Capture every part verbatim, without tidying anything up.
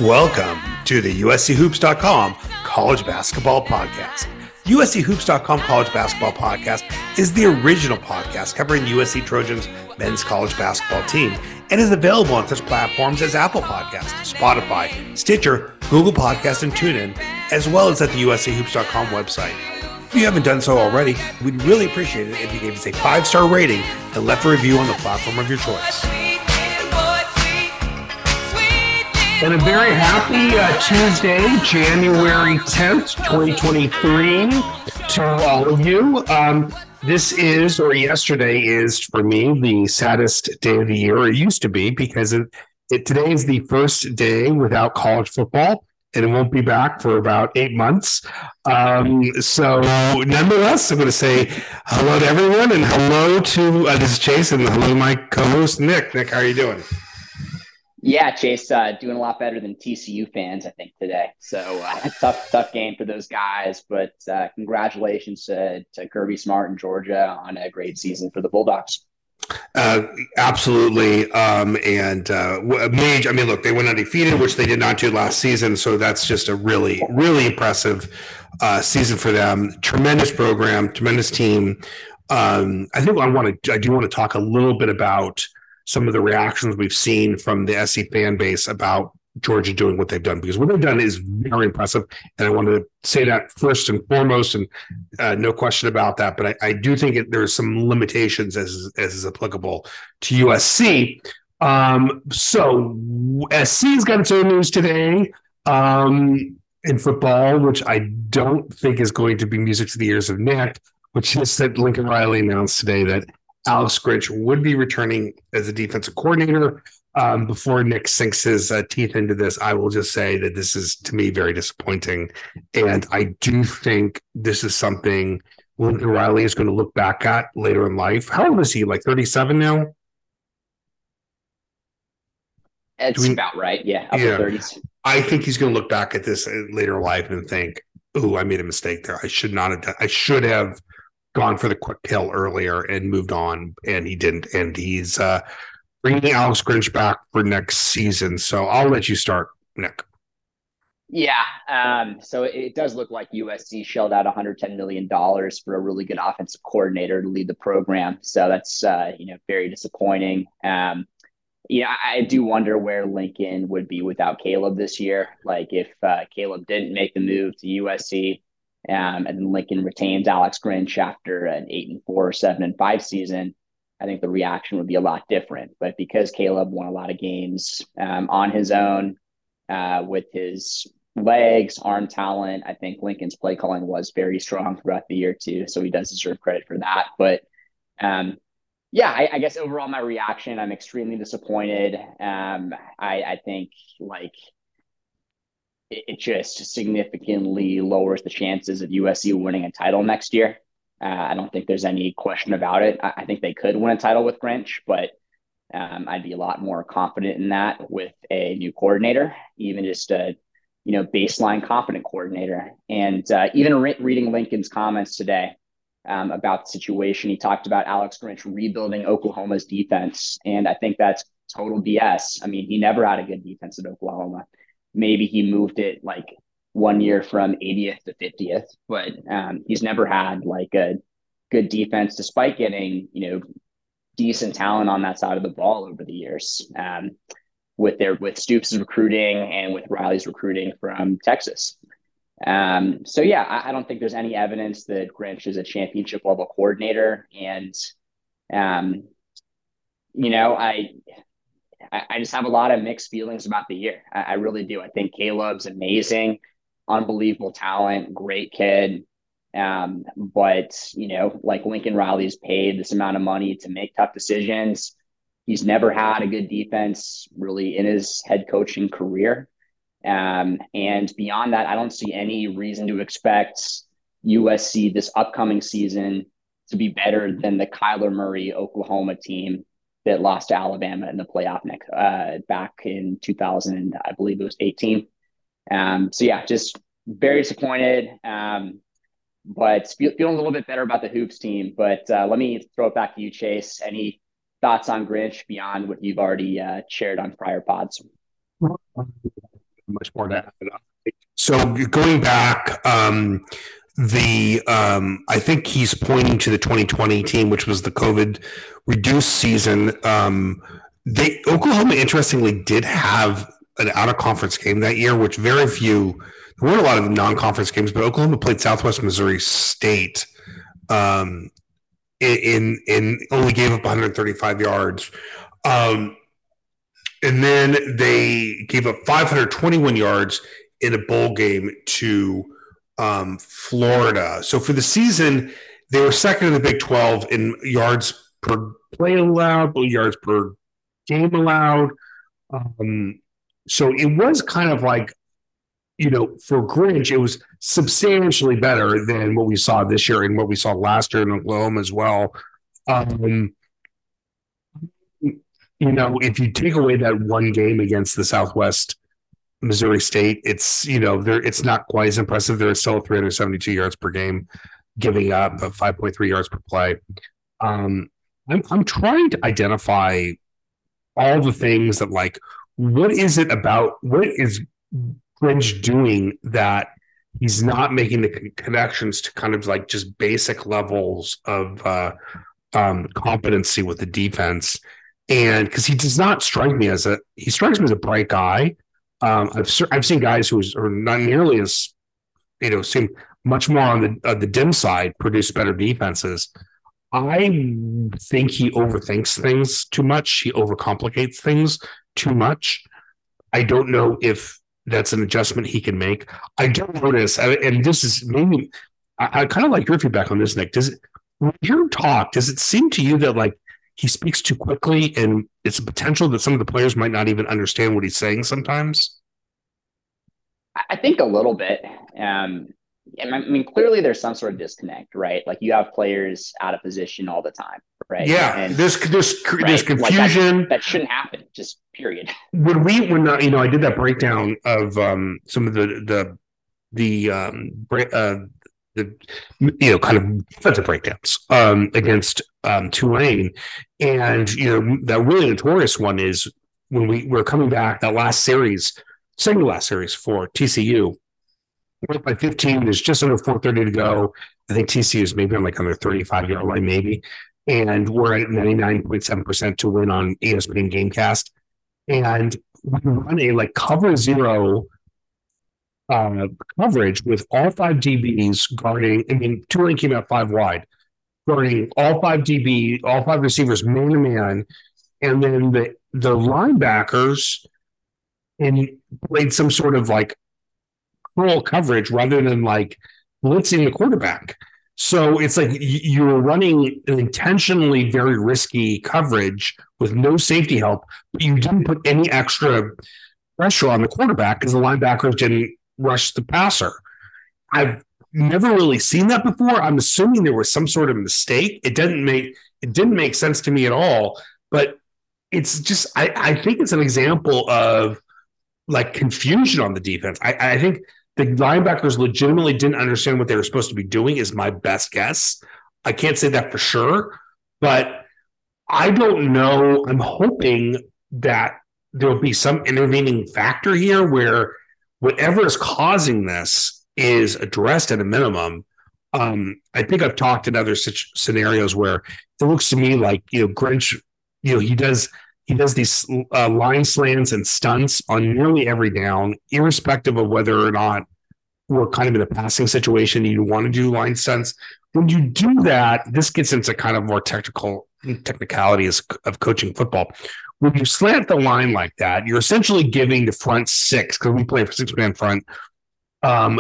Welcome to the U S C Hoops dot com College Basketball Podcast. U S C Hoops dot com College Basketball Podcast is the original podcast covering U S C Trojans men's college basketball team and is available on such platforms as Apple Podcasts, Spotify, Stitcher, Google Podcasts, and TuneIn, as well as at the U S C Hoops dot com website. If you haven't done so already, we'd really appreciate it if you gave us a five-star rating and left a review on the platform of your choice. And a very happy uh, Tuesday, January tenth, twenty twenty-three to all of you. Um, this is, or yesterday is for me, the saddest day of the year. It used to be because it, it today is the first day without college football, and it won't be back for about eight months. Um, so nonetheless, I'm going to say hello to everyone, and hello to, uh, this is Chase, and hello to my co-host, Nick. Nick, how are you doing? Yeah, Chase, uh, doing a lot better than T C U fans, I think, today. So uh, tough, tough game for those guys. But uh, congratulations to, to Kirby Smart and Georgia on a great season for the Bulldogs. Uh, absolutely. Um, and uh, Mage, I mean, look, they went undefeated, which they did not do last season. So that's just a really, really impressive uh, season for them. Tremendous program, tremendous team. Um, I think I want to, I do want to talk a little bit about some of the reactions we've seen from the S C fan base about Georgia doing what they've done, because what they've done is very impressive. And I want to say that first and foremost, and uh, no question about that. But I, I do think it, there's some limitations as, as is applicable to U S C. Um, so S C's got its own news today um, in football, which I don't think is going to be music to the ears of Nick, which is that Lincoln Riley announced today that Alex Grinch would be returning as a defensive coordinator. Um, before Nick sinks his uh, teeth into this, I will just say that this is, to me, very disappointing. And I do think this is something Lincoln Riley is going to look back at later in life. How old is he? Like thirty-seven now? It's we, about right. Yeah, upper yeah. thirties. I think he's going to look back at this later in life and think, "Ooh, I made a mistake there. I should not have done. I should have gone for the quick kill earlier and moved on," and he didn't. And he's uh, bringing Alex Grinch back for next season. So I'll let you start, Nick. Yeah. Um, so it does look like U S C shelled out one hundred ten million dollars for a really good offensive coordinator to lead the program. So that's, uh, you know, very disappointing. Um, you know, I, I do wonder where Lincoln would be without Caleb this year. Like if uh, Caleb didn't make the move to U S C, Um, and then Lincoln retains Alex Grinch after an eight and four, seven and five season, I think the reaction would be a lot different. But because Caleb won a lot of games um, on his own uh, with his legs, arm talent, I think Lincoln's play calling was very strong throughout the year too. So he does deserve credit for that. But um, yeah, I, I guess overall my reaction, I'm extremely disappointed. Um, I, I think like. It just significantly lowers the chances of U S C winning a title next year. Uh, I don't think there's any question about it. I, I think they could win a title with Grinch, but um, I'd be a lot more confident in that with a new coordinator, even just a you know baseline confident coordinator. And uh, even re- reading Lincoln's comments today um, about the situation, he talked about Alex Grinch rebuilding Oklahoma's defense, and I think that's total B S. I mean, he never had a good defense at Oklahoma. Maybe he moved it like one year from eightieth to fiftieth, but um, he's never had like a good defense despite getting, you know, decent talent on that side of the ball over the years um, with their, with Stoops' recruiting and with Riley's recruiting from Texas. Um, so yeah, I, I don't think there's any evidence that Grinch is a championship level coordinator. And, um, you know, I, I just have a lot of mixed feelings about the year. I, I really do. I think Caleb's amazing, unbelievable talent, great kid. Um, but, you know, like Lincoln Riley's paid this amount of money to make tough decisions. He's never had a good defense really in his head coaching career. Um, and beyond that, I don't see any reason to expect U S C this upcoming season to be better than the Kyler Murray Oklahoma team that lost to Alabama in the playoff next uh, back in two thousand, I believe it was eighteen. Um, so yeah, just very disappointed, um, but feel, feeling a little bit better about the Hoops team. But uh, let me throw it back to you, Chase. Any thoughts on Grinch beyond what you've already uh, shared on prior pods? much more to add. So going back, um, the um, I think he's pointing to the twenty twenty team, which was the COVID reduced season. Um, they Oklahoma, interestingly, did have an out of conference game that year, which very few. There weren't a lot of non conference games, but Oklahoma played Southwest Missouri State. Um, in in only gave up one hundred thirty-five yards. Um, and then they gave up five hundred twenty-one yards in a bowl game to um, Florida. So for the season, they were second in the Big twelve in yards per play allowed, yards per game allowed. Um, so it was kind of like, you know, for Grinch, it was substantially better than what we saw this year and what we saw last year in Oklahoma as well. Um, you know, if you take away that one game against the Southwest Missouri State, it's, you know, there it's not quite as impressive. There is still three hundred seventy-two yards per game, giving up five point three yards per play. Um, I'm I'm trying to identify all the things that, like, what is it about, what is Grinch doing that he's not making the connections to kind of like just basic levels of uh, um, competency with the defense. And because he does not strike me as a, he strikes me as a bright guy. Um, I've I've seen guys who are not nearly as, you know, seem much more on the uh, the dim side produce better defenses. I think he overthinks things too much. He overcomplicates things too much. I don't know if that's an adjustment he can make. I do notice, and this is maybe, I, I kind of like your feedback on this, Nick. Does it, when you talk, does it seem to you that like he speaks too quickly and it's a potential that some of the players might not even understand what he's saying sometimes? I think a little bit. Um, I mean, clearly there's some sort of disconnect, right? Like you have players out of position all the time, right? Yeah, and, there's there's right? there's confusion. Like that, that shouldn't happen. Just period. When we when uh, you know, I did that breakdown of um, some of the the the um, uh, the you know kind of defensive breakdowns um, against um, Tulane, and you know that really notorious one is when we were coming back that last series, second to last series for T C U. We're up by fifteen. There's just under four thirty to go. I think T C U is maybe on like on their thirty-five yard line, maybe. And we're at ninety-nine point seven percent to win on E S P N Gamecast. And we run a like cover zero uh, coverage with all five D Bs guarding. I mean, Tulane came out five wide, guarding all five D B, all five receivers man to man. And then the, the linebackers and played some sort of like curl coverage rather than like blitzing the quarterback. So it's like you're running an intentionally very risky coverage with no safety help, but you didn't put any extra pressure on the quarterback because the linebackers didn't rush the passer. I've never really seen that before. I'm assuming there was some sort of mistake. It didn't make it didn't make sense to me at all. But it's just I, I think it's an example of like confusion on the defense. I, I think the linebackers legitimately didn't understand what they were supposed to be doing is my best guess. I can't say that for sure, but I don't know. I'm hoping that there'll be some intervening factor here where whatever is causing this is addressed at a minimum. Um, I think I've talked in other such scenarios where it looks to me like, you know, Grinch, you know, he does He does these uh, line slants and stunts on nearly every down, irrespective of whether or not we're kind of in a passing situation. You want to do line stunts. When you do that, this gets into kind of more technical technicalities of coaching football. When you slant the line like that, you're essentially giving the front six, because we play a six-man front, um,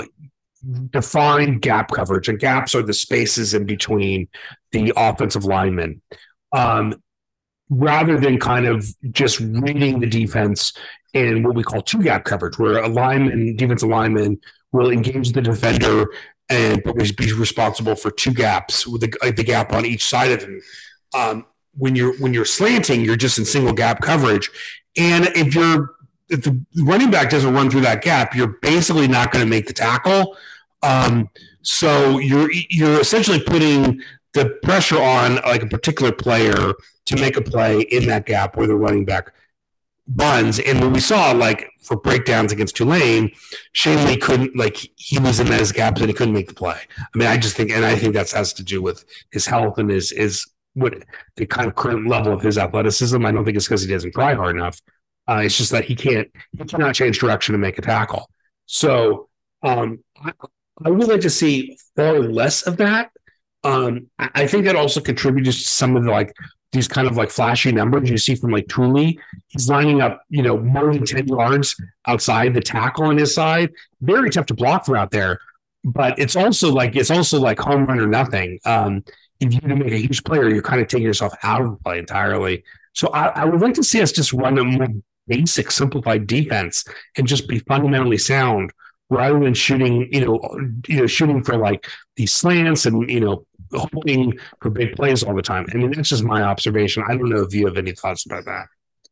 defined gap coverage. And gaps are the spaces in between the offensive linemen. Um, rather than kind of just reading the defense in what we call two gap coverage, where a lineman, defensive lineman, will engage the defender and be responsible for two gaps with the, the gap on each side of him. Um, when you're when you're slanting, you're just in single gap coverage, and if you're if the running back doesn't run through that gap, you're basically not going to make the tackle. Um, so you're you're essentially putting the pressure on like a particular player to make a play in that gap where the running back runs. And when we saw, like, for breakdowns against Tulane, Shane Lee couldn't, like, he was in those gaps and he couldn't make the play. I mean, I just think, and I think that has to do with his health and his, his what the kind of current level of his athleticism. I don't think it's because he doesn't try hard enough. Uh, it's just that he can't, he cannot change direction to make a tackle. So um, I, I would like to see far less of that. Um, I, I think that also contributes to some of the, like, these kind of like flashy numbers you see from like Tooley. He's lining up, you know, more than ten yards outside the tackle on his side. Very tough to block for out there. But it's also like it's also like home run or nothing. Um, if you make a huge player, you're kind of taking yourself out of the play entirely. So I, I would like to see us just run a more basic, simplified defense and just be fundamentally sound rather than shooting, you know, you know, shooting for like these slants and, you know, hoping for big plays all the time. I mean, that's just my observation. I don't know if you have any thoughts about that.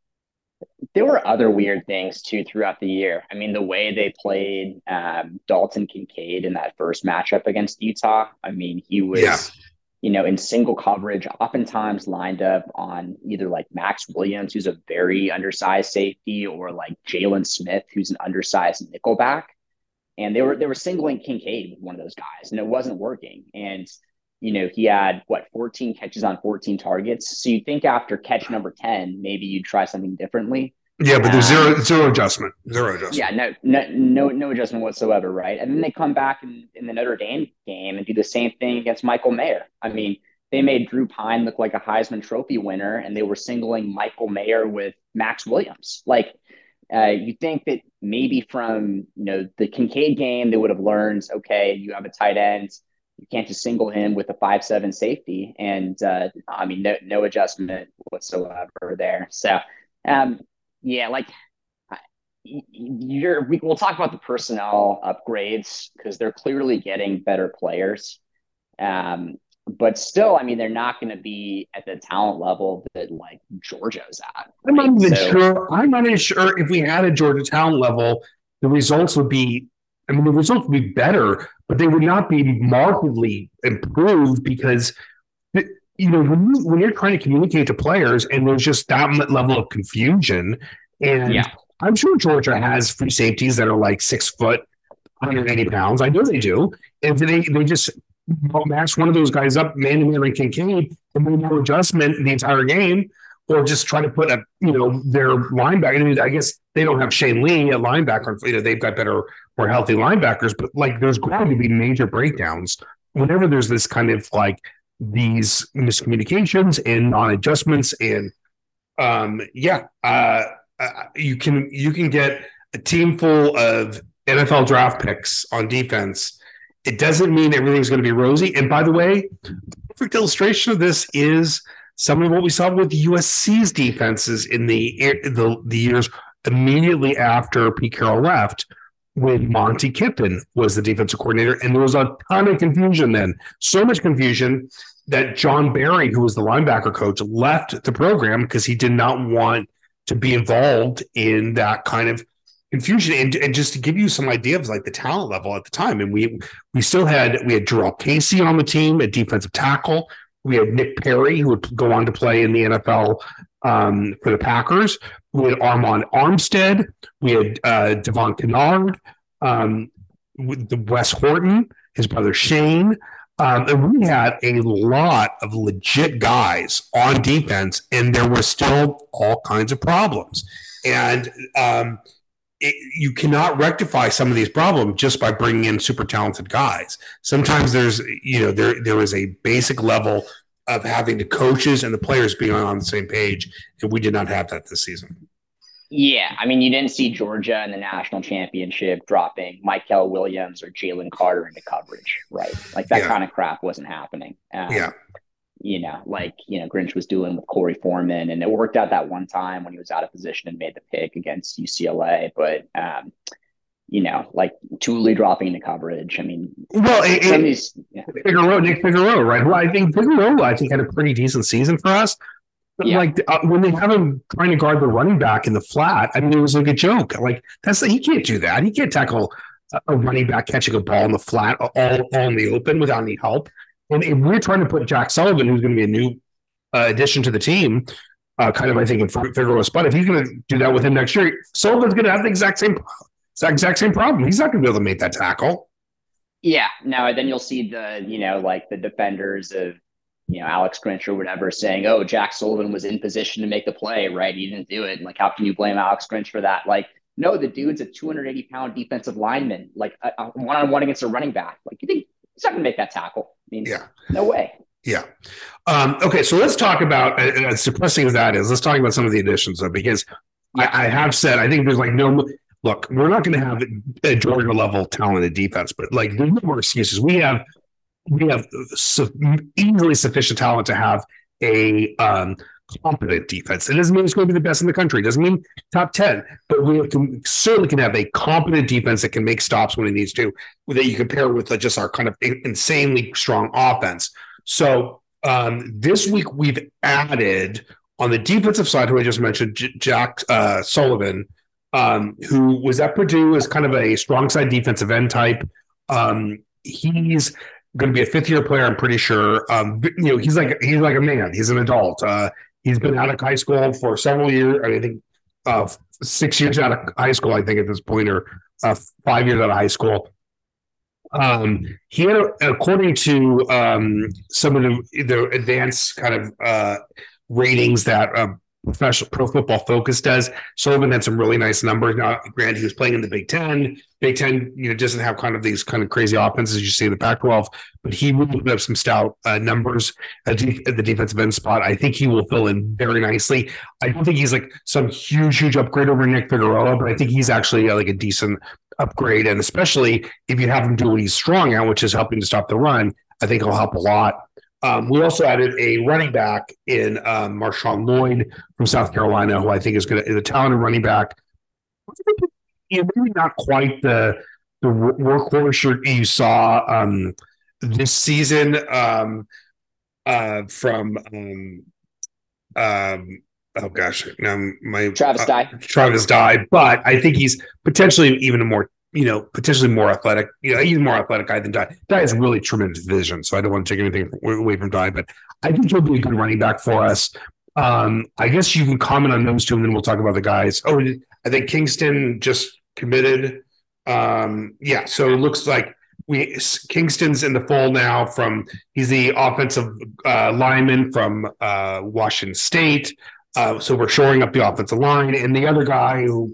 There were other weird things too throughout the year. I mean, the way they played um, Dalton Kincaid in that first matchup against Utah. I mean, he was, yeah. you know, in single coverage, oftentimes lined up on either like Max Williams, who's a very undersized safety, or like Jalen Smith, who's an undersized nickelback. And they were they were singling Kincaid with one of those guys, and it wasn't working. And you know, he had, what, fourteen catches on fourteen targets. So you think after catch number ten, maybe you'd try something differently. Yeah, but there's um, zero zero adjustment. Zero adjustment. Yeah, no no no no adjustment whatsoever, right? And then they come back in, in the Notre Dame game and do the same thing against Michael Mayer. I mean, they made Drew Pine look like a Heisman Trophy winner, and they were singling Michael Mayer with Max Williams. Like, uh, you think that maybe from, you know, the Kincaid game, they would have learned, okay, you have a tight end. You can't just single him with a five seven safety. And, uh, I mean, no, no adjustment whatsoever there. So, um, yeah, like, you're, we, we'll talk about the personnel upgrades because they're clearly getting better players. Um, but still, I mean, they're not going to be at the talent level that, like, Georgia's at. Right? I'm not even so, sure. I'm not even sure if we had a Georgia talent level, the results would be, I mean, the results would be better, but they would not be markedly improved because, you know, when, you, when you're trying to communicate to players and there's just that level of confusion, and yeah. I'm sure Georgia has free safeties that are like six foot, one hundred eighty pounds. I know they do. And they, they just match one of those guys up, man to man like Kincaid, and make no adjustment the entire game, or just try to put a, you know, their linebacker. I mean, I guess they don't have Shane Lee at linebacker. You know, they've got better, more healthy linebackers, but like there's going to be major breakdowns whenever there's this kind of like these miscommunications and non-adjustments. And um, yeah, uh, uh, you can you can get a team full of N F L draft picks on defense. It doesn't mean everything's going to be rosy. And by the way, perfect illustration of this is some of what we saw with U S C's defenses in the the, the years immediately after Pete Carroll left, when Monty Kiffin was the defensive coordinator. And there was a ton of confusion then. So much confusion that John Barry, who was the linebacker coach, left the program because he did not want to be involved in that kind of confusion. And, and just to give you some idea of like the talent level at the time, and we we still had we had Jarrell Casey on the team at defensive tackle. We had Nick Perry, who would go on to play in the N F L um, for the Packers. We had Armand Armstead. We had uh, Devon Kennard, um, with the Wes Horton, his brother Shane. Um, and we had a lot of legit guys on defense, and there were still all kinds of problems. And um, it, you cannot rectify some of these problems just by bringing in super talented guys. Sometimes there's, you know, there there is a basic level of having the coaches and the players being on the same page, and we did not have that this season. Yeah, I mean, you didn't see Georgia in the national championship dropping Mykel Williams or Jalen Carter into coverage, right? Like that yeah. kind of crap wasn't happening. Um, yeah. You know, like, you know, Grinch was doing with Corey Foreman, and it worked out that one time when he was out of position and made the pick against U C L A. But, um, you know, like Tooley dropping into coverage. I mean, well, it, some it, of these, yeah. Figueroa, Nick Figueroa, right? Well, I think Figueroa, I think had a pretty decent season for us. Yeah. Like uh, when they have him trying to guard the running back in the flat, I mean, it was like a joke. Like that's he can't do that. He can't tackle a, a running back catching a ball in the flat all, all in the open without any help. And if we're trying to put Jack Sullivan, who's going to be a new uh, addition to the team, uh, kind of, I think, in Figueroa's spot. If he's going to do that with him next year, Sullivan's going to have the exact same, exact same problem. He's not going to be able to make that tackle. Yeah, no, then you'll see the, you know, like the defenders of, you know, Alex Grinch or whatever saying, oh, Jack Sullivan was in position to make the play, right? He didn't do it. And like, how can you blame Alex Grinch for that? Like, no, the dude's a two hundred eighty pound defensive lineman, like a one on one against a running back. Like, you think he's not going to make that tackle? I mean, yeah, no way. Yeah. Um, okay, so let's talk about, as depressing as that is, let's talk about some of the additions, though, because yeah. I, I have said, I think there's like no, look, we're not going to have a Georgia level talented defense, but like there's no more excuses. We have, we have su- easily sufficient talent to have a um, competent defense. It doesn't mean it's going to be the best in the country. It doesn't mean top ten, but we can, certainly can have a competent defense that can make stops when it needs to, that you compare with just our kind of insanely strong offense. So um, this week we've added on the defensive side, who I just mentioned, J- Jack uh, Sullivan, um, who was at Purdue as kind of a strong side defensive end type. Um, he's going to be a fifth year player, I'm pretty sure. Um, you know, he's like he's like a man. He's an adult. Uh, he's been out of high school for several years. I, mean, I think uh, six years out of high school, I think at this point, or uh, five years out of high school. Um, he had, a, according to um, some of the, the advanced kind of uh, ratings that uh, professional Pro Football Focus does, Sullivan had some really nice numbers. Now, granted, he was playing in the Big Ten. Big Ten, you know, doesn't have kind of these kind of crazy offenses you see in the Pac twelve, but he will put up some stout uh, numbers at, de- at the defensive end spot. I think he will fill in very nicely. I don't think he's like some huge, huge upgrade over Nick Figueroa, but I think he's actually uh, like a decent upgrade, and especially if you have him do what he's strong at, which is helping to stop the run, I think it'll help a lot. Um, we also added a running back in um, Marshawn Lloyd from South Carolina, who I think is going to is a talented running back. You know, maybe not quite the the workhorse you saw um, this season um, uh, from um, um, oh gosh, now my Travis Dye. Uh, Travis Dye, but I think he's potentially even a more, you know, potentially more athletic. You know, he's a more athletic guy than Dye. Dye has really tremendous vision, so I don't want to take anything away from Dye, but I think he'll be a good running back for us. Um, I guess you can comment on those two, and then we'll talk about the guys. Oh, I think Kingston just committed. Um, yeah, so it looks like we Kingston's in the fold now. From he's the offensive uh, lineman from uh, Washington State. Uh, so we're shoring up the offensive line, and the other guy who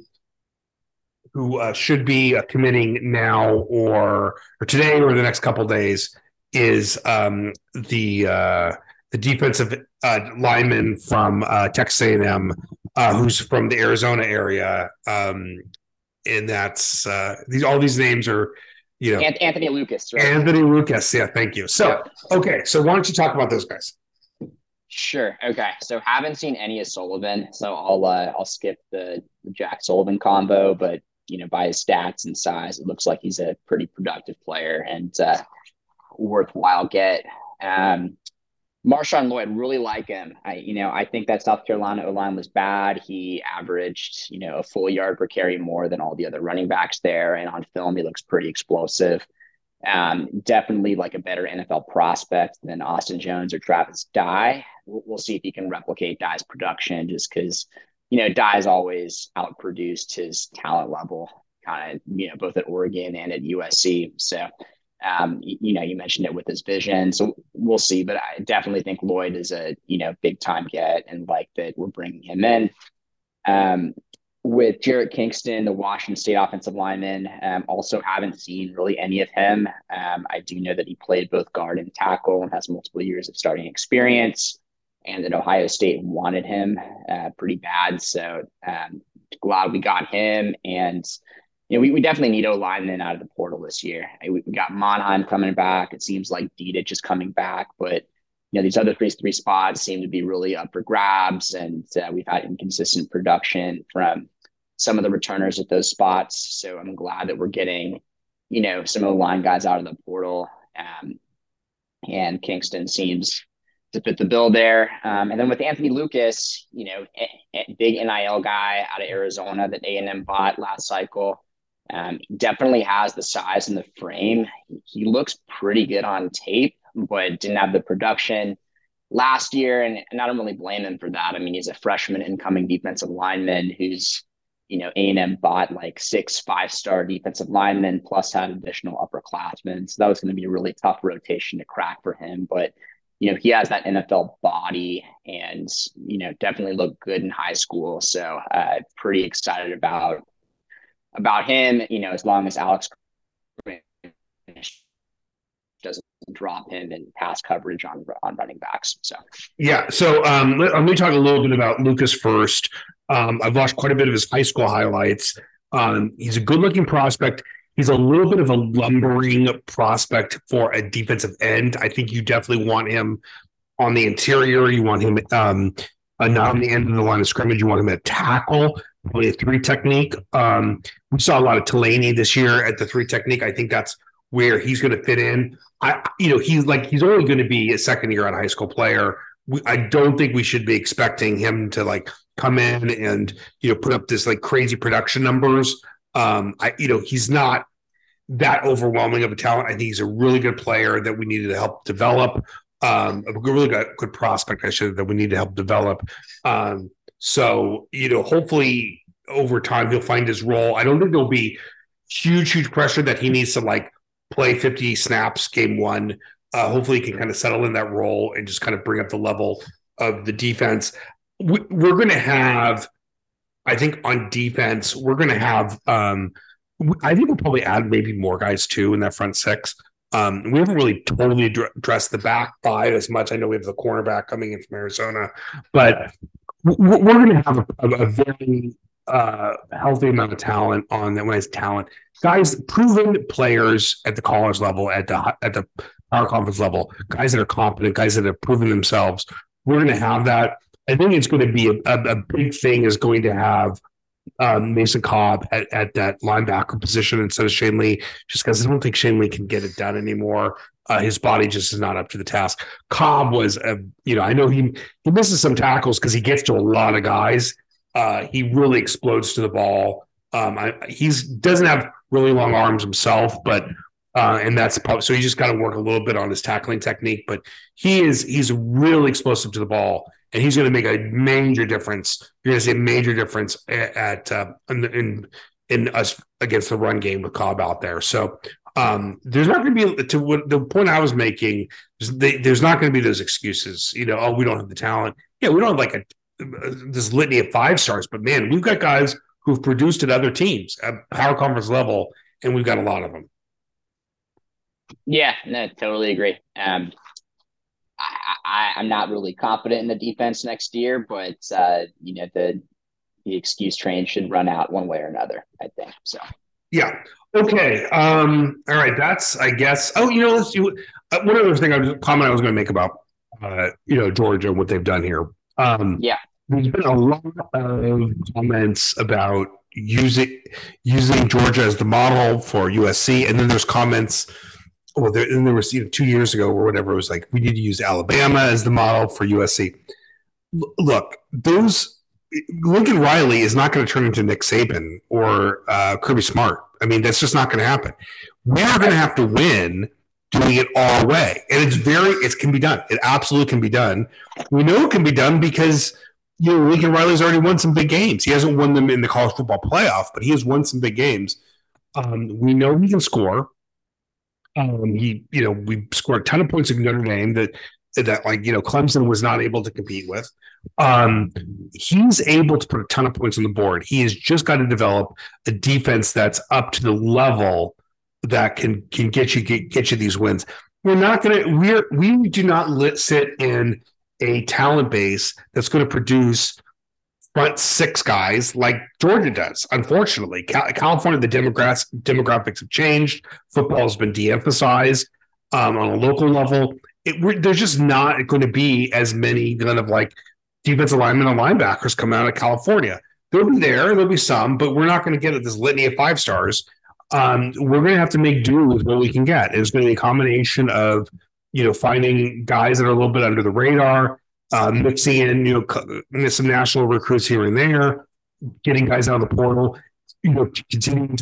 who uh, should be uh, committing now or or today or the next couple of days is um, the uh, the defensive uh, lineman from uh, Texas A and M, uh, who's from the Arizona area, um, and that's uh, these all these names are. You know, Anthony Lucas, right? Anthony Lucas, yeah, thank you. So, yep. Okay, so why don't you talk about those guys? Sure. Okay. So haven't seen any of Sullivan, so I'll uh, I'll skip the, the Jack Sullivan combo. But you know, by his stats and size, it looks like he's a pretty productive player and uh, worthwhile get. Um, Marshawn Lloyd, really like him. I you know I think that South Carolina O-line was bad. He averaged you know a full yard per carry more than all the other running backs there, and on film he looks pretty explosive. Um, definitely like a better N F L prospect than Austin Jones or Travis Dye. We'll, we'll see if he can replicate Dye's production, just because you know Dye's always outproduced his talent level, kind of you know both at Oregon and at U S C. So. Um, you, you know, you mentioned it with his vision, so we'll see. But I definitely think Lloyd is a you know big time get, and like that we're bringing him in. Um, with Jarrett Kingston, the Washington State offensive lineman, um, also haven't seen really any of him. Um, I do know that he played both guard and tackle and has multiple years of starting experience, and that Ohio State wanted him uh, pretty bad. So um, glad we got him. And You know, we, we definitely need O-linemen out of the portal this year. We, we got Monheim coming back. It seems like Dedich is coming back, but you know these other three three spots seem to be really up for grabs, and uh, we've had inconsistent production from some of the returners at those spots. So I'm glad that we're getting you know some O-line guys out of the portal, um, and Kingston seems to fit the bill there. Um, and then with Anthony Lucas, you know, a, a big N I L guy out of Arizona that A and M bought last cycle. Um, he definitely has the size and the frame. He looks pretty good on tape, but didn't have the production last year, and, and I don't really blame him for that. I mean, he's a freshman incoming defensive lineman who's, you know, A and M bought like six five-star defensive linemen plus had additional upperclassmen. So that was going to be a really tough rotation to crack for him. But, you know, he has that N F L body and, you know, definitely looked good in high school. So uh, pretty excited about about him, you know, as long as Alex doesn't drop him in pass coverage on on running backs. So yeah. So um, let, let me talk a little bit about Lucas first. Um, I've watched quite a bit of his high school highlights. Um, he's a good-looking prospect. He's a little bit of a lumbering prospect for a defensive end. I think you definitely want him on the interior. You want him um, uh, not on the end of the line of scrimmage. You want him at tackle, play a three technique. Um, we saw a lot of Tulane this year at the three technique. I think that's where he's going to fit in. I, you know, he's like he's only going to be a second year on high school player. We, I don't think we should be expecting him to like come in and, you know, put up this like crazy production numbers. Um, I, you know, he's not that overwhelming of a talent. I think he's a really good player that we needed to help develop. Um, a really good, good prospect, I should, that we need to help develop. Um, so, you know, hopefully over time he'll find his role. I don't think there'll be huge, huge pressure that he needs to like play fifty snaps game one. Uh, hopefully he can kind of settle in that role and just kind of bring up the level of the defense. We, we're going to have, I think on defense, we're going to have, um, I think we'll probably add maybe more guys too in that front six. Um, we haven't really totally addressed the back five as much. I know we have the cornerback coming in from Arizona, but we're going to have a, a very uh, healthy amount of talent on that. When it's talent, guys, proven players at the college level, at the at the power conference level, guys that are competent, guys that have proven themselves. We're going to have that. I think it's going to be a, a, a big thing. Is going to have um, Mason Cobb at, at that linebacker position instead of Shane Lee, just because I don't think Shane Lee can get it done anymore. Uh, his body just is not up to the task. Cobb was, a, you know, I know he he misses some tackles because he gets to a lot of guys. Uh, he really explodes to the ball. Um, I, he's doesn't have really long arms himself, but uh, and that's probably, so he just got to work a little bit on his tackling technique. But he is he's really explosive to the ball. And he's going to make a major difference. You're going to see a major difference at, at uh, in, in in us against the run game with Cobb out there. So um, there's not going to be, to what the point I was making, they, there's not going to be those excuses. You know, oh, we don't have the talent. Yeah, we don't have like a this litany of five stars, but man, we've got guys who've produced at other teams at power conference level, and we've got a lot of them. Yeah, no, totally agree. Um, I, I, I'm not really confident in the defense next year, but uh, you know, the the excuse train should run out one way or another, I think. So yeah. Okay. Um, all right. That's, I guess. Oh, you know, let's do uh, one other thing. I was comment I was going to make about uh, you know, Georgia, what they've done here. Um, yeah, there's been a lot of comments about using using Georgia as the model for U S C, and then there's comments. Well, there, and there was, you know, two years ago or whatever, it was like, we need to use Alabama as the model for U S C. L- look, those Lincoln Riley is not going to turn into Nick Saban or uh, Kirby Smart. I mean, that's just not going to happen. We are going to have to win doing it our way. And it's very, it can be done. It absolutely can be done. We know it can be done because, you know, Lincoln Riley's already won some big games. He hasn't won them in the college football playoff, but he has won some big games. Um, we know he can score. Um, he, you know, we scored a ton of points against Notre Dame that, that like, you know, Clemson was not able to compete with. Um, he's able to put a ton of points on the board. He has just got to develop a defense that's up to the level that can can get you get, get you these wins. We're not going to we're we do not lit, sit in a talent base that's going to produce front six guys like Georgia does. Unfortunately, California, the demographics demographics have changed. Football has been de-emphasized um, on a local level. It, there's just not going to be as many kind of like defensive linemen and linebackers coming out of California. They'll be there, there'll be some, but we're not going to get this litany of five stars. Um, we're going to have to make do with what we can get. It's going to be a combination of, you know, finding guys that are a little bit under the radar, Uh, mixing in, you know, some national recruits here and there, getting guys out of the portal, you know, continuing to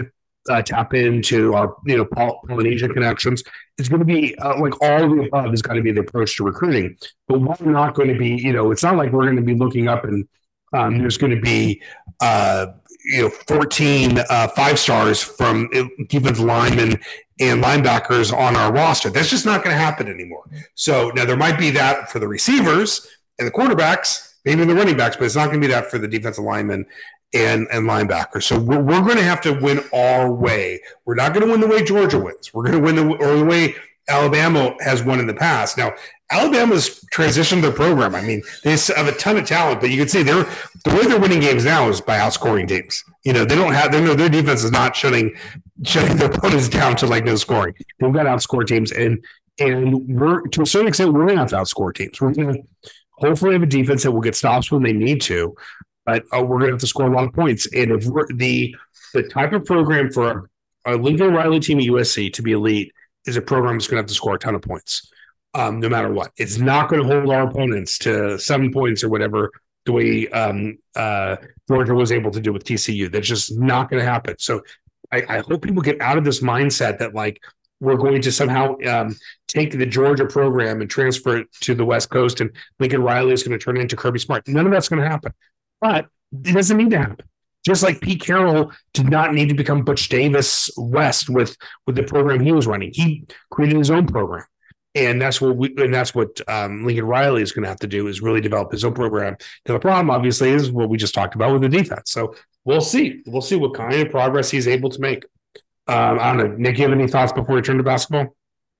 uh, tap into our, you know, Poly- Polynesian connections. It's going to be uh, like all of the above has got to be the approach to recruiting. But we're not going to be, you know, it's not like we're going to be looking up and um, there's going to be, uh, you know, fourteen uh, five stars from defensive linemen and linebackers on our roster. That's just not going to happen anymore. So now there might be that for the receivers and the quarterbacks, maybe the running backs, but it's not going to be that for the defensive linemen and, and linebackers. So we're, we're going to have to win our way. We're not going to win the way Georgia wins. We're going to win the, or the way Alabama has won in the past. Now, Alabama's transitioned their program. I mean, they have a ton of talent, but you could say they're the way they're winning games now is by outscoring teams. You know, they don't have their their defense is not shutting shutting their opponents down to like no scoring. They've got to outscore teams, and and we're to a certain extent we're going to have to outscore teams. We're going to hopefully have a defense that will get stops when they need to, but uh, we're going to have to score a lot of points. And if we're the the type of program for a Lincoln Riley team at U S C to be elite is a program that's going to have to score a ton of points. Um, no matter what, it's not going to hold our opponents to seven points or whatever the way um, uh, Georgia was able to do with T C U. That's just not going to happen. So I, I hope people get out of this mindset that like we're going to somehow um, take the Georgia program and transfer it to the West Coast and Lincoln Riley is going to turn it into Kirby Smart. None of that's going to happen. But it doesn't need to happen. Just like Pete Carroll did not need to become Butch Davis West with, with the program he was running. He created his own program. And that's what we, and that's what um, Lincoln Riley is going to have to do is really develop his own program. Now, the problem, obviously, is what we just talked about with the defense. So we'll see. We'll see what kind of progress he's able to make. Um, I don't know. Nick, you have any thoughts before we turn to basketball?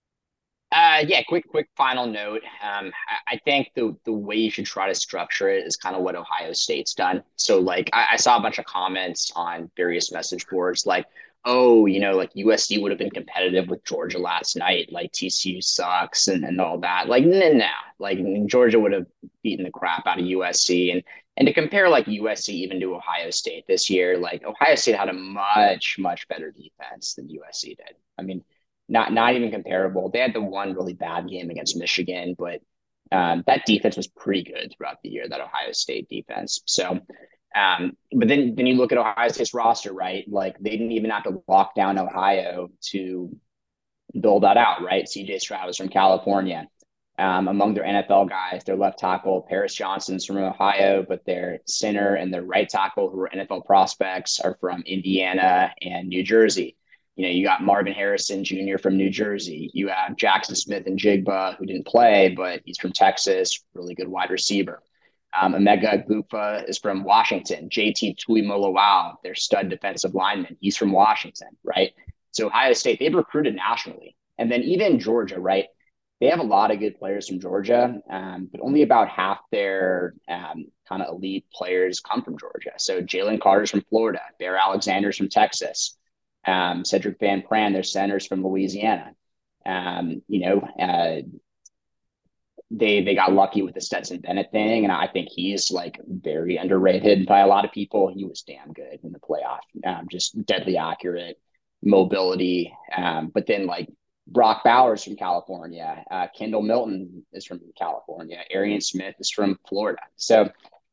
Uh, yeah, quick, quick final note. Um, I, I think the the way you should try to structure it is kind of what Ohio State's done. So, like, I, I saw a bunch of comments on various message boards, like, "Oh, you know, like U S C would have been competitive with Georgia last night. Like T C U sucks and, and all that." Like, no, no, like Georgia would have beaten the crap out of U S C. And and to compare like U S C even to Ohio State this year, like Ohio State had a much, much better defense than U S C did. I mean, not not even comparable. They had the one really bad game against Michigan, but um, that defense was pretty good throughout the year, that Ohio State defense. So, um, but then then you look at Ohio State's roster, right? Like they didn't even have to lock down Ohio to build that out, right? C J Stroud is from California. Um, among their N F L guys, their left tackle, Paris Johnson's from Ohio, but their center and their right tackle, who are N F L prospects, are from Indiana and New Jersey. You know, you got Marvin Harrison Junior from New Jersey. You have Jackson Smith and Jigba, who didn't play, but he's from Texas, really good wide receiver. Um, Emeka Egbuka is from Washington. J T Tuimoloau, their stud defensive lineman, he's from Washington, right? So Ohio State, they've recruited nationally. And then even Georgia, right? They have a lot of good players from Georgia, um, but only about half their um, kind of elite players come from Georgia. So Jalen Carter's from Florida. Bear Alexander's from Texas. Um, Cedric Van Pran, their center's from Louisiana. Um, you know, uh, they they got lucky with the Stetson Bennett thing, and I think he's like very underrated by a lot of people. He was damn good in the playoff, um, just deadly accurate, mobility. Um, but then like Brock Bowers from California, uh, Kendall Milton is from California, Arian Smith is from Florida. So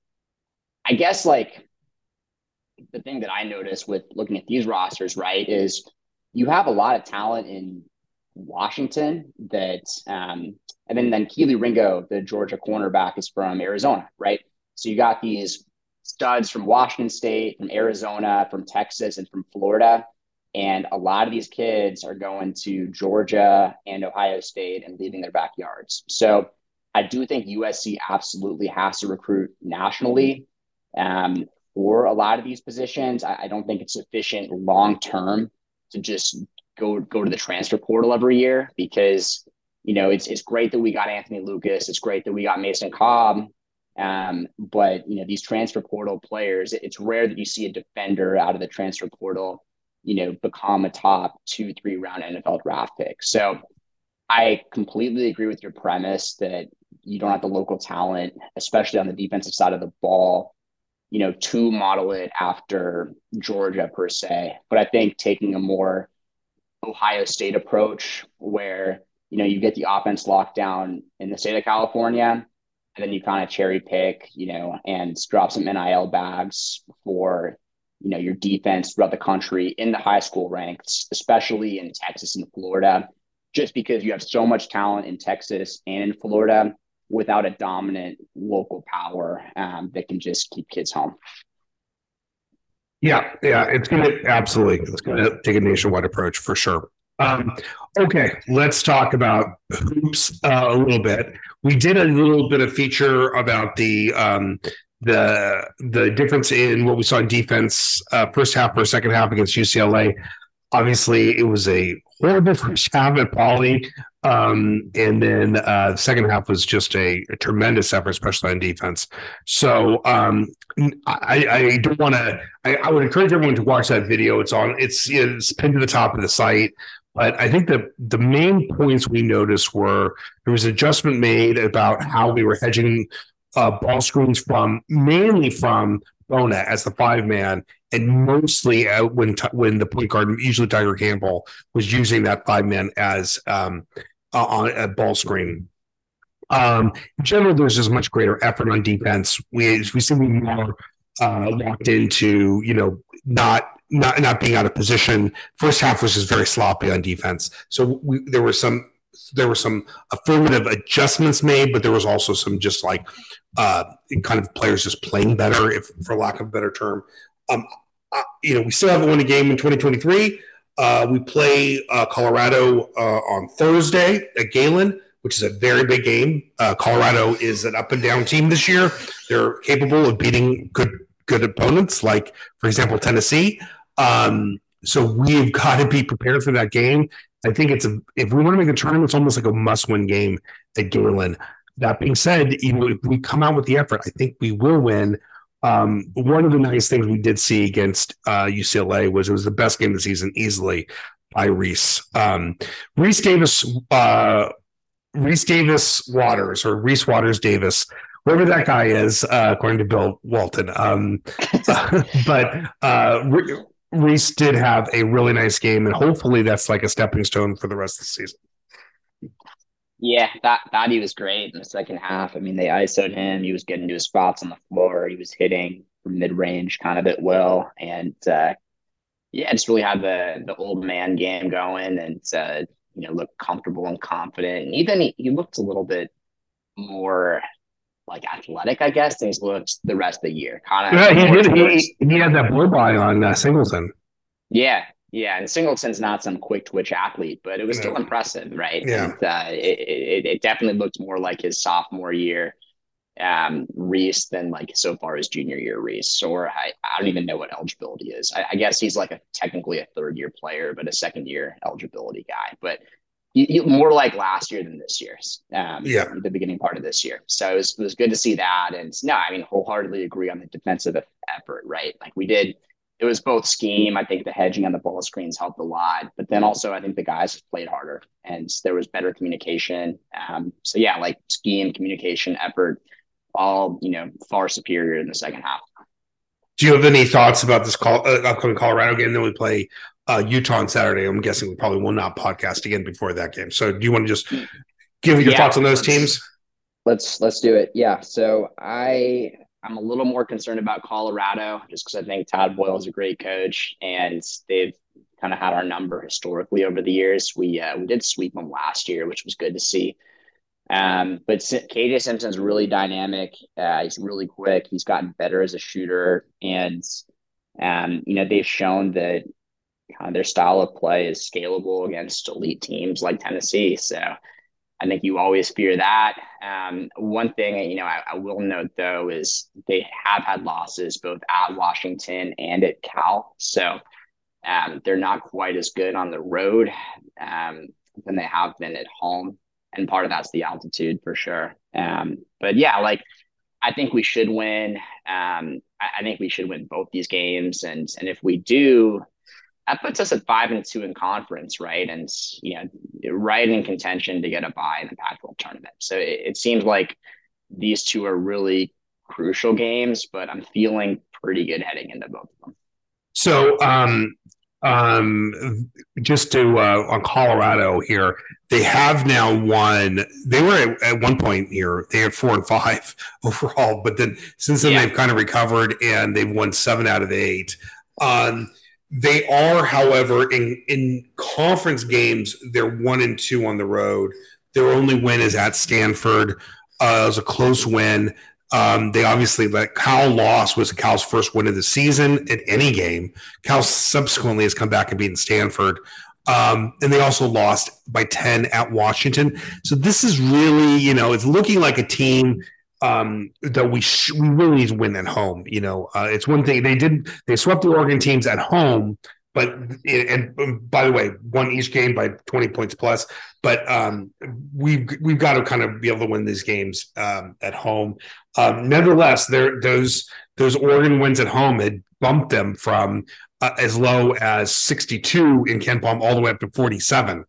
I guess like the thing that I noticed with looking at these rosters, right, is you have a lot of talent in Washington that, um, and then then Keely Ringo, the Georgia cornerback, is from Arizona, right? So you got these studs from Washington State, from Arizona, from Texas, and from Florida. And a lot of these kids are going to Georgia and Ohio State and leaving their backyards. So I do think U S C absolutely has to recruit nationally um, for a lot of these positions. I, I don't think it's sufficient long term to just go go to the transfer portal every year, because you know it's it's great that we got Anthony Lucas, it's great that we got Mason Cobb, um, but you know these transfer portal players, it, it's rare that you see a defender out of the transfer portal, you know, become a top two, three round N F L draft pick. So I completely agree with your premise that you don't have the local talent, especially on the defensive side of the ball, you know, to model it after Georgia per se. But I think taking a more Ohio State approach where, you know, you get the offense locked down in the state of California, and then you kind of cherry pick, you know, and drop some N I L bags for, you know, your defense throughout the country in the high school ranks, especially in Texas and Florida, just because you have so much talent in Texas and in Florida without a dominant local power um, that can just keep kids home. Yeah, yeah, it's going to absolutely, it's going to take a nationwide approach for sure. Um, okay, let's talk about hoops uh, a little bit. We did a little bit of feature about the um, the the difference in what we saw in defense uh, first half or second half against U C L A. Obviously, it was a horrible first half at Poly, um, and then uh, the second half was just a, a tremendous effort, especially on defense. So um, I, I don't want to. I, I would encourage everyone to watch that video. It's on. It's it's pinned to the top of the site. But I think that the main points we noticed were there was an adjustment made about how we were hedging uh, ball screens from mainly from Bona as the five man, and mostly uh, when when the point guard, usually Tiger Campbell, was using that five man as um, uh, on a ball screen. Um, in general, there's just much greater effort on defense. We we seem to be more uh, locked into, you know, not. Not not being out of position. First half was just very sloppy on defense. So we, there were some there were some affirmative adjustments made, but there was also some just like uh, kind of players just playing better, if for lack of a better term. Um, uh, you know, we still haven't won a game in twenty twenty-three. Uh, we play uh, Colorado uh, on Thursday at Galen, which is a very big game. Uh, Colorado is an up and down team this year. They're capable of beating good good opponents, like for example Tennessee. Um, so we've got to be prepared for that game. I think it's a, if we want to make a tournament, it's almost like a must-win game at Galen. That being said, you know, if we come out with the effort, I think we will win. Um, one of the nice things we did see against uh, U C L A was it was the best game of the season easily by Reese. Um, Reese Davis, uh, Reese Davis Waters or Reese Waters Davis, whoever that guy is, uh, according to Bill Walton. Um, but uh, Reese did have a really nice game, and hopefully that's like a stepping stone for the rest of the season. Yeah, that Thaddy was great in the second half. I mean, they I S O'd him. He was getting to his spots on the floor. He was hitting from mid-range kind of at will. And, uh, yeah, just really had the the old man game going and, uh, you know, looked comfortable and confident. And even he, he looked a little bit more – like athletic, I guess, than he's looked the rest of the year. Kind of. Yeah, he did. He, he had that blow by on uh, Singleton. Yeah, yeah, and Singleton's not some quick twitch athlete, but it was still impressive, right? Yeah, and, uh, it, it it definitely looked more like his sophomore year um, Reese than like so far his junior year Reese. Or I, I don't even know what eligibility is. I, I guess he's like a technically a third year player, but a second year eligibility guy. But You, you, more like last year than this year. Um, yeah, the beginning part of this year. So it was, it was good to see that. And no, I mean, wholeheartedly agree on the defensive effort, right? Like we did, it was both scheme. I think the hedging on the ball screens helped a lot, but then also I think the guys played harder and there was better communication. Um, so yeah, like scheme, communication, effort, all, you know, far superior in the second half. Do you have any thoughts about this call, uh, upcoming Colorado game? Then we play uh, Utah on Saturday. I'm guessing we probably will not podcast again before that game. So do you want to just give your yeah, thoughts on those teams? Let's let's do it. Yeah. So I I'm a little more concerned about Colorado just because I think Todd Boyle is a great coach and they've kind of had our number historically over the years. We uh, we did sweep them last year, which was good to see. Um, but K J Simpson's really dynamic. Uh, he's really quick. He's gotten better as a shooter, and um, you know they've shown that kind of their style of play is scalable against elite teams like Tennessee. So I think you always fear that. Um, one thing you know I, I will note though is they have had losses both at Washington and at Cal. So um, they're not quite as good on the road um, than they have been at home. And part of that's the altitude for sure. Um, but yeah, like I think we should win. Um, I, I think we should win both these games. And and if we do, that puts us at five and two in conference, right? And you know, right in contention to get a bye in the Pac twelve tournament. So it, it seems like these two are really crucial games, but I'm feeling pretty good heading into both of them. So um Um, just to uh, on Colorado here, they have now won. They were at, at one point here, they had four and five overall, but then since then yeah. they've kind of recovered and they've won seven out of eight. Um, they are, however, in in conference games, they're one and two on the road. Their only win is at Stanford. Uh, it was a close win. Um, they obviously let Cal lost was Cal's first win of the season in any game. Cal subsequently has come back and beaten Stanford. Um, and they also lost by ten at Washington. So this is really, you know, it's looking like a team um, that we sh- we really need to win at home. You know, uh, it's one thing they did they swept the Oregon teams at home, but and, and by the way, won each game by twenty points plus. But um, we've we've got to kind of be able to win these games um, at home. Um, nevertheless, there those those Oregon wins at home had bumped them from uh, as low as sixty-two in Ken Palm all the way up to forty-seven.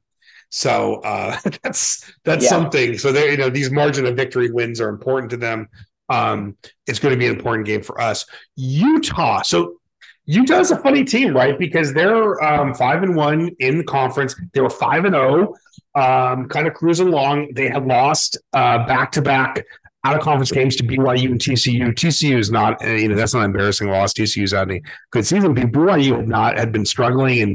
So uh, that's that's yeah. something. So they, you know, these margin of victory wins are important to them. Um, it's going to be an important game for us. Utah. So Utah's a funny team, right? Because they're um, five and one in the conference. They were five and zero, um, kind of cruising along. They had lost back to back out of conference games to B Y U and T C U. T C U is not, you know, that's not an embarrassing loss. T C U's had a good season. B Y U had not had been struggling, and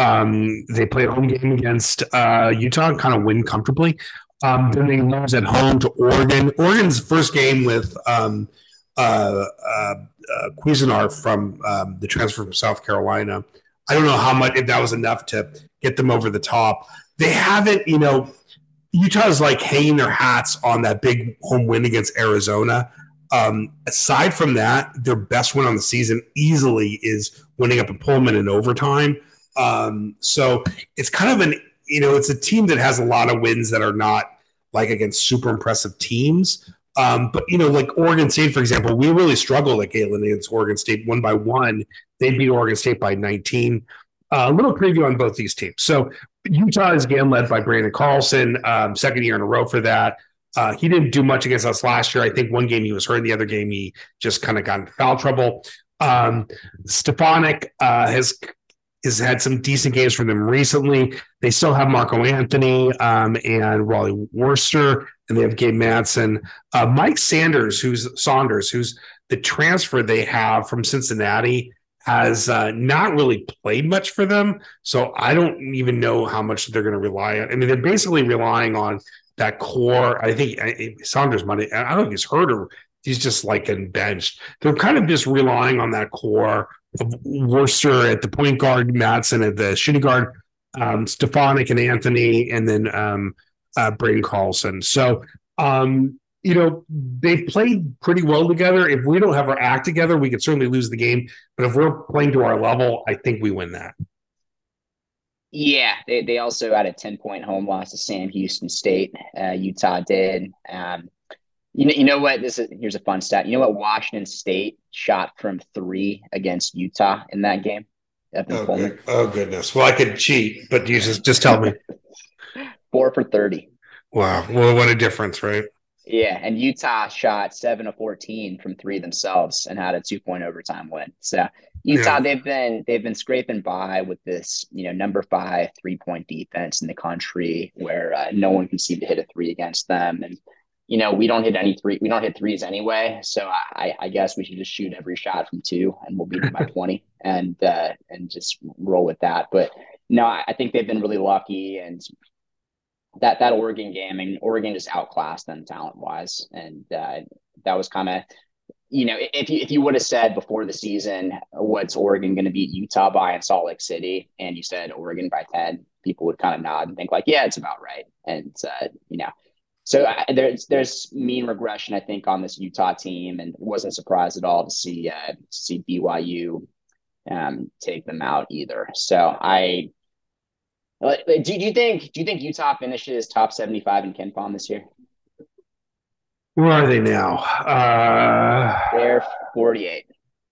um, they played a home game against uh, Utah and kind of win comfortably. Um, then they lose at home to Oregon. Oregon's first game with um, uh, uh, uh, Cuisinart from um, the transfer from South Carolina. I don't know how much, if that was enough to get them over the top. They haven't, you know, Utah's like hanging their hats on that big home win against Arizona. Um, aside from that, their best win on the season easily is winning up in Pullman in overtime. Um, so it's kind of an, you know, it's a team that has a lot of wins that are not like against super impressive teams. Um, but, you know, like Oregon State, for example, we really struggled at Galen against Oregon State one by one. They beat Oregon State by nineteen. Uh, a little preview on both these teams. So Utah is again led by Branden Carlson, um, second year in a row for that. Uh, he didn't do much against us last year. I think one game he was hurt, the other game he just kind of got into foul trouble. Um, Stefanik uh, has has had some decent games for them recently. They still have Marco Anthony um, and Raleigh Worcester, and they have Gabe Madsen. Uh, Mike Sanders, who's Saunders, who's the transfer they have from Cincinnati, has uh, not really played much for them. So I don't even know how much they're going to rely on. I mean, they're basically relying on that core. I think I, Saunders might, I don't think he's hurt or he's just like in benched. They're kind of just relying on that core of Worcester at the point guard, Madsen at the shooting guard, um, Stefanik and Anthony, and then um, uh, Branden Carlson. So, um, you know, they've played pretty well together. If we don't have our act together, we could certainly lose the game. But if we're playing to our level, I think we win that. Yeah, they, they also had a ten-point home loss to Sam Houston State. Uh, Utah did. Um, you know, you know what? This is here's a fun stat. You know what? Washington State shot from three against Utah in that game. Up in oh, Pullman. good. oh goodness! Well, I could cheat, but you just just tell me. Four for thirty. Wow! Well, what a difference, right? Yeah, and Utah shot seven of fourteen from three themselves and had a two-point overtime win. So Utah, yeah. they've been they've been scraping by with this, you know, number five three-point defense in the country, where uh, no one can seem to hit a three against them, and you know we don't hit any three, we don't hit threes anyway. So I, I guess we should just shoot every shot from two, and we'll beat them by twenty, and uh, and just roll with that. But no, I think they've been really lucky, and that that Oregon game, I mean, Oregon just outclassed them talent-wise, and uh, that was kind of, you know, if you if you would have said before the season, what's Oregon going to beat Utah by in Salt Lake City, and you said Oregon by ten, people would kind of nod and think like, yeah, it's about right, and uh, you know, so uh, there's there's mean regression, I think, on this Utah team, and wasn't surprised at all to see uh, to see B Y U um, take them out either. So I. Do, do you think do you think Utah finishes top seventy-five in Ken Palm this year? Where are they now? Uh, They're forty-eight.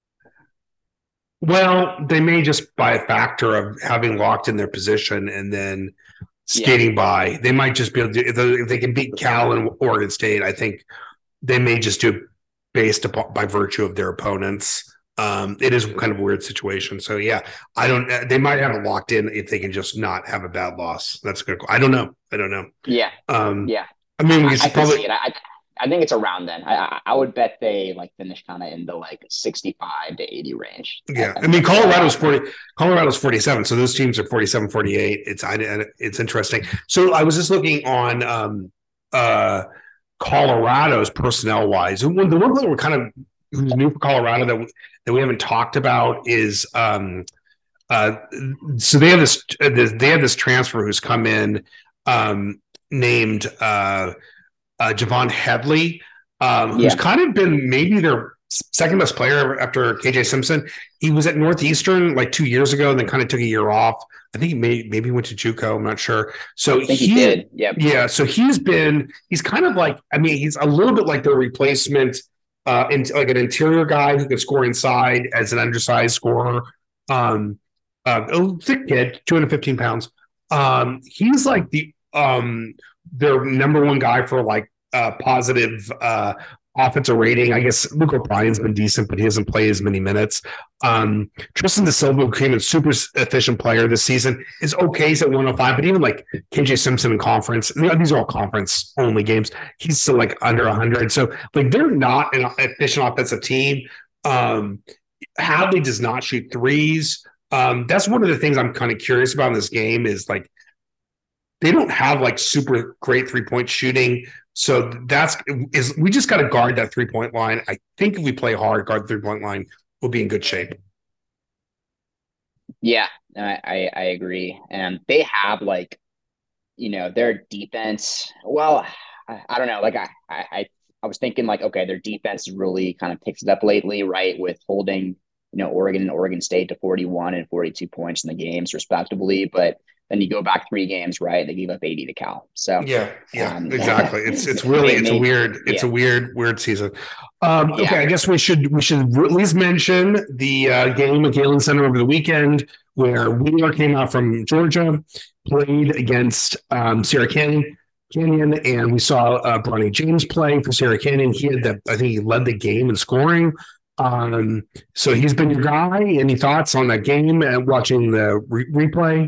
Well, they may just by a factor of having locked in their position and then skating yeah. by. They might just be able to, if they, if they can beat Cal and Oregon State, I think they may just do it based upon by virtue of their opponents. Um, it is kind of a weird situation. So yeah, I don't, they might have it locked in if they can just not have a bad loss. That's good. I don't know. I don't know. Yeah. Um, yeah. I mean, we I, I probably, can see it. I, I think it's around then. I I, I would bet they like finish kind of in the like sixty-five to eighty range. I, Yeah, I I think mean that's where they're Colorado's at. forty, Colorado's forty-seven, so those teams are forty-seven, forty-eight. It's I it's interesting. So I was just looking on um uh Colorado's personnel wise. The one the one player we're kind of who's new for Colorado that we, that we haven't talked about is um uh so they have this they have this transfer who's come in um named uh uh, Javon Headley, um, who's Yeah, kind of been maybe their second best player after K J Simpson. He was at Northeastern like two years ago, and then kind of took a year off. I think he may, maybe went to JUCO. I'm not sure. So I think he he, did. Yep. yeah. So he's been he's kind of like I mean he's a little bit like the replacement, uh, in, like an interior guy who can score inside as an undersized scorer. Um, uh, a thick kid, two hundred fifteen pounds. Um, he's like the um their number one guy for like uh, positive uh, offensive rating. I guess Luke O'Brien's been decent, but he hasn't played as many minutes. Um, Tristan De Silva became a super efficient player this season. Is okay, he's at one oh five, but even like K J Simpson in conference, these are all conference only games. He's still like under one hundred. So like they're not an efficient offensive team. Um, Hadley does not shoot threes. Um, that's one of the things I'm kind of curious about in this game is like they don't have like super great three point shooting. So that's is we just got to guard that three point line. I think if we play hard, guard the three point line, we'll be in good shape. Yeah, I I, I agree. And they have like you know their defense. Well, I, I don't know. Like I I I was thinking like okay, their defense really kind of picks it up lately, right? With holding you know Oregon and Oregon State to forty-one and forty-two points in the games respectively, but then you go back three games, right? They gave up eighty to Cal. So, Yeah, yeah, um, exactly. It's it's really may, it's a may, weird it's yeah, a weird weird season. Um, okay, yeah, I guess we should we should at least mention the uh, game at Galen Center over the weekend where Wheeler came out from Georgia, played against um, Sierra Canyon. Canyon, and we saw uh, Bronny James play for Sierra Canyon. He had the I think he led the game in scoring. Um, so he's been your guy. Any thoughts on that game and watching the re- replay?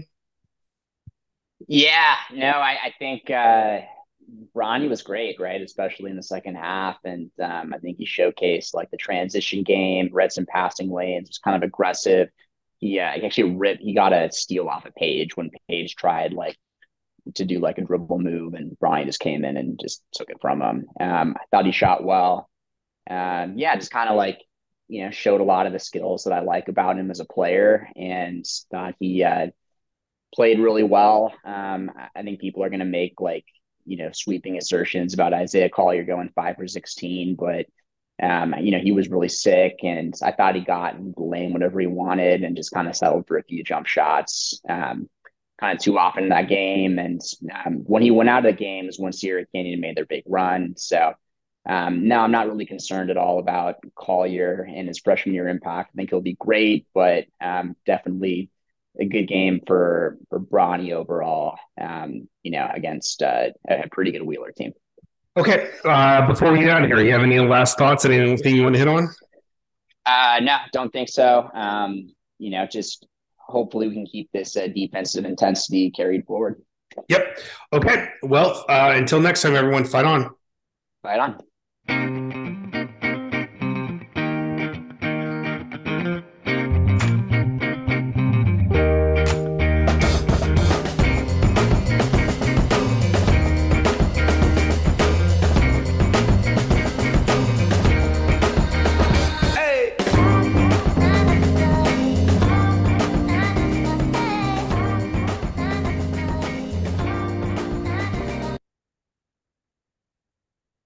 yeah. No, I, I think uh, Bronny was great, right? Especially in the second half, and um, I think he showcased like the transition game, read some passing lanes, was kind of aggressive. He, uh, he actually ripped. He got a steal off a Page when Page tried like to do like a dribble move, and Bronny just came in and just took it from him. Um, I thought he shot well. Um, yeah, just kind of like you know showed a lot of the skills that I like about him as a player, and thought he uh, played really well. Um, I think people are going to make like you know sweeping assertions about Isaiah Collier going five for sixteen, but um, you know he was really sick, and I thought he got in the lane whatever he wanted, and just kind of settled for a few jump shots. Um, kind of too often in that game, and um, when he went out of the games, when Sierra Canyon made their big run, so. Um, no, I'm not really concerned at all about Collier and his freshman year impact. I think he'll be great, but um, definitely a good game for for Bronny overall. Um, you know, against uh, a pretty good Wheeler team. Okay, uh, before we get out of here, you have any last thoughts? Anything you want to hit on? Uh, no, don't think so. Um, you know, just hopefully we can keep this uh, defensive intensity carried forward. Yep. Okay. Well, uh, until next time, everyone, fight on. Fight on.